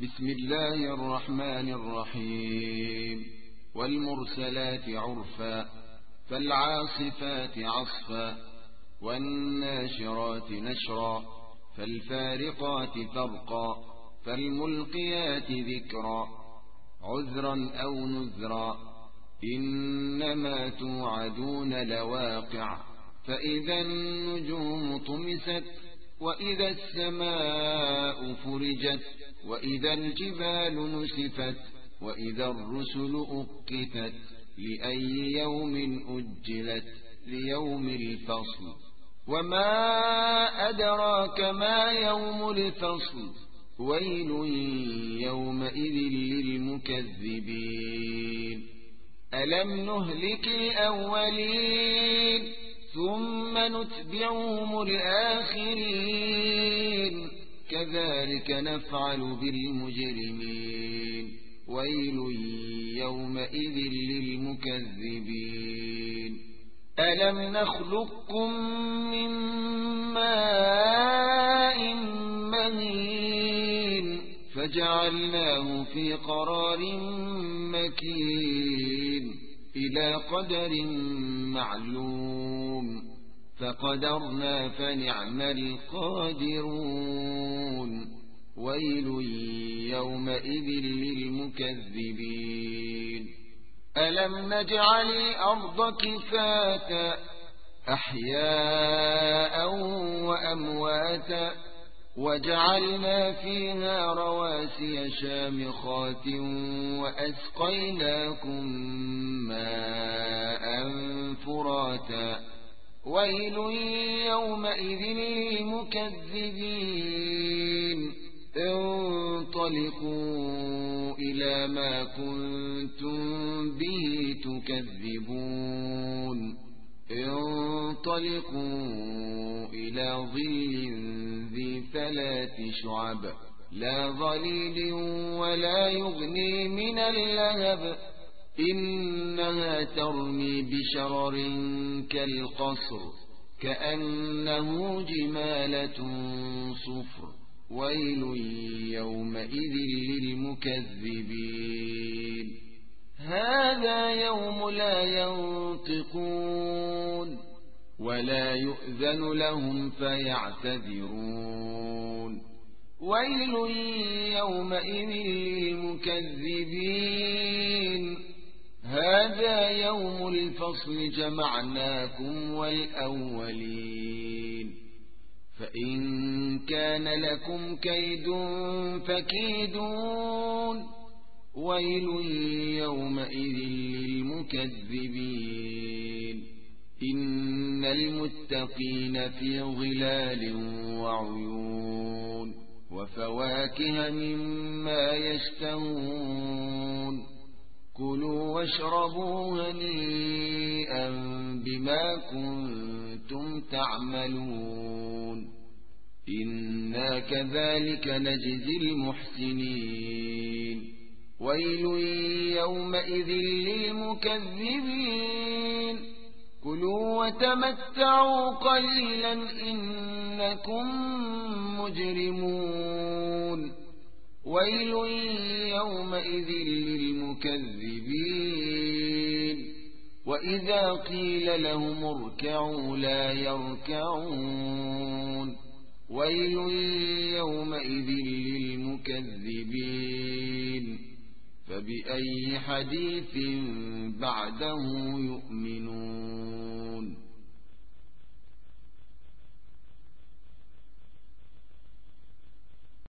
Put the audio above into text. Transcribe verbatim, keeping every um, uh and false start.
بسم الله الرحمن الرحيم والمرسلات عرفا فالعاصفات عصفا والناشرات نشرا فالفارقات فرقا فالملقيات ذكرا عذرا أو نذرا إنما توعدون لواقع فإذا النجوم طمست وإذا السماء فرجت وإذا الجبال نسفت وإذا الرسل أقتت لأي يوم أجلت ليوم الفصل وما أدراك ما يوم الفصل ويل يومئذ للمكذبين ألم نهلك الأولين ثم نتبعهم الآخرين كذلك نفعل بالمجرمين ويل يومئذ للمكذبين ألم نخلقكم من ماء مهين فجعلناه في قرار مكين إلى قدر معلوم فقدرنا فنعم القادرون ويل يومئذ للمكذبين ألم نجعل الأرض كفاتا أحياء وأمواتا وجعلنا فيها رواسي شامخات وأسقيناكم ماء فراتا ويل يومئذ للمكذبين انطلقوا إلى ما كنتم به تكذبون انطلقوا إلى ظل ذي ثلاث شعب لا ظليل ولا يغني من اللهب إنها ترمي بشرر كالقصر كأنه جمالة صفر ويل يومئذ للمكذبين هذا يوم لا ينطقون ولا يؤذن لهم فيعتذرون ويل يومئذ للمكذبين هذا يوم الفصل جمعناكم والأولين فإن كان لكم كيد فكيدون ويل يومئذ للمكذبين إن المتقين في ظلال وعيون وفواكه مما يشتهون كلوا واشربوا هنيئا بما كنتم تعملون إنا كذلك نجزي المحسنين ويل يومئذ للمكذبين كلوا وتمتعوا قليلا إنكم مجرمون ويل يومئذ للمكذبين وإذا قيل لهم اركعوا لا يركعون ويل يومئذ للمكذبين فبأي حديث بعده يؤمنون